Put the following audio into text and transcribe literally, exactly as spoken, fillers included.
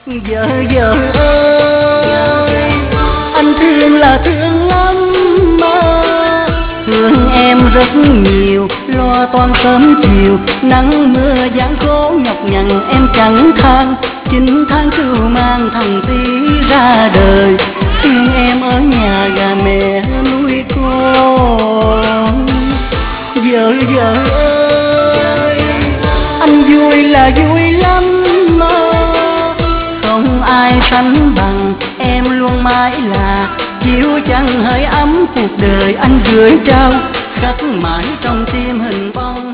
Vợ vợ ơi, anh thương là thương lắm mà, thương em rất nhiều, lo toan sớm chiều, nắng mưa gian khổ nhọc nhằn em chẳng than. Chín tháng cưu mang thằng tí ra đời, thương em ở nhà gà mẹ nuôi con. Vợ vợ ơi, anh vui là vui lắm mà, không ai sánh bằng em luôn mãi là chiếu chẳng hơi ấm cuộc đời anh gửi trao, khắc mãi trong tim hình bóng